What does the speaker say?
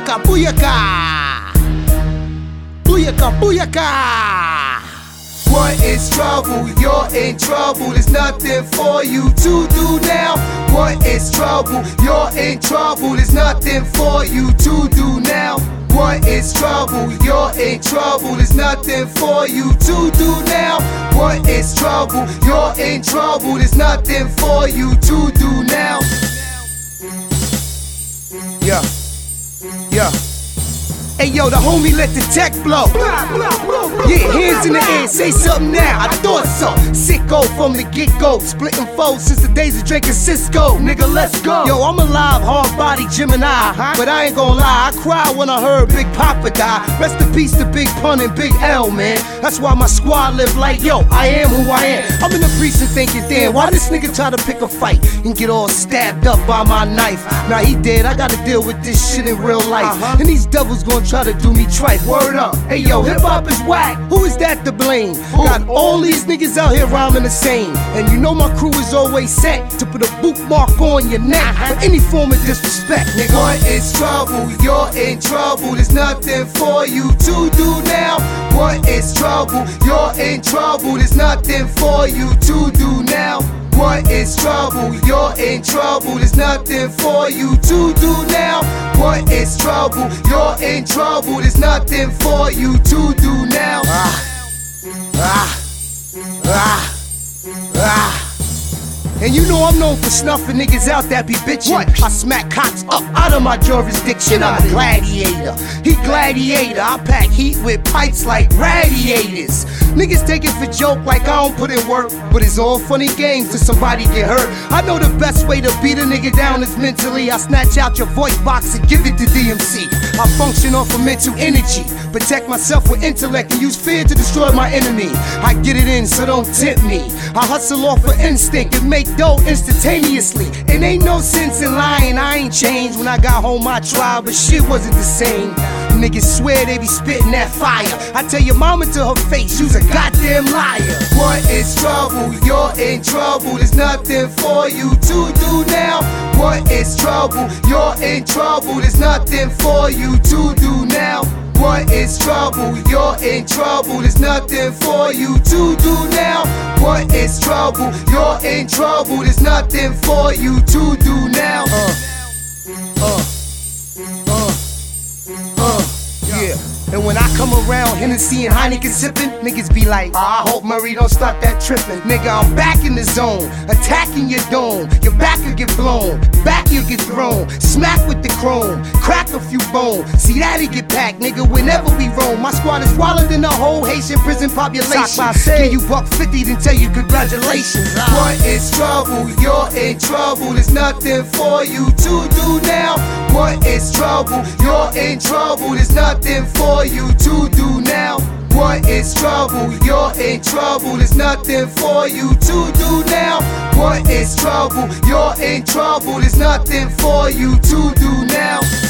booyaka, booyaka. Booyaka, booyaka. What is trouble? You're in trouble. There's nothing for you to do now. What is trouble? You're in trouble. There's nothing for you to do now. What is trouble? You're in trouble. There's nothing for you to do now. What is trouble? You're in trouble. There's nothing for you to do now. Yeah, yeah. Hey yo, the homie let the tech blow. Yeah, hands in the air, say something now. I thought so. Sicko from the get-go, splitting foes since the days of drinking Cisco. Nigga, let's go. Yo, I'm alive, hard body Gemini. But I ain't gon' lie, I cried when I heard Big Papa die. Rest in peace to Big Pun and Big L, man. That's why my squad live like, yo, I am who I am. I'm in the precinct thinking, damn, why this nigga try to pick a fight and get all stabbed up by my knife? Now he dead, I gotta deal with this shit in real life. And these devils gon' try to do me tripe. Word up. Hey yo, hip hop is whack. Who is that to blame? Got all these niggas out here rhyming the same. And you know my crew is always set to put a bookmark on your neck for any form of disrespect, nigga. What is trouble? You're in trouble. There's nothing for you to do now. What is trouble? You're in trouble. There's nothing for you to do now. What is trouble? You're in trouble. There's nothing for you to do now. What is trouble? You're in trouble. There's nothing for you to do now. And you know I'm known for snuffing niggas out that be bitchin'. I smack cops up out of my jurisdiction. I'm a gladiator, he gladiator. I pack heat with pipes like radiators. Niggas take it for joke like I don't put in work, but it's all funny games till somebody get hurt. I know the best way to beat a nigga down is mentally. I snatch out your voice box and give it to DMC. I function off of mental energy, protect myself with intellect and use fear to destroy my enemy. I get it in, so don't tempt me. I hustle off of instinct and make dough instantaneously. It ain't no sense in lying, I ain't changed. When I got home I tried, but shit wasn't the same. Niggas swear they be spitting that fire. I tell your mama to her face, you's a goddamn liar. What is trouble? You're in trouble. There's nothing for you to do now. What is trouble? You're in trouble. There's nothing for you to do now. What is trouble? You're in trouble. There's nothing for you to do now. What is trouble? You're in trouble. There's nothing for you to do now. Yeah. And when I come around Hennessy and Heineken sippin', niggas be like, I hope Murray don't start that trippin'. Nigga, I'm back in the zone, attacking your dome. Your back will get blown, back you'll get thrown. Smack with the chrome, crack a few bones. See that'll get packed, nigga, whenever we roam. My squad is wilder than the whole Haitian prison population. Give you $150, then tell you congratulations. What is trouble? You're in trouble. There's nothing for you to do now. What is trouble? You're in trouble. There's nothing for you to do now. What is trouble? You're in trouble. There's nothing for you to do now. What is trouble? You're in trouble. There's nothing for you to do now.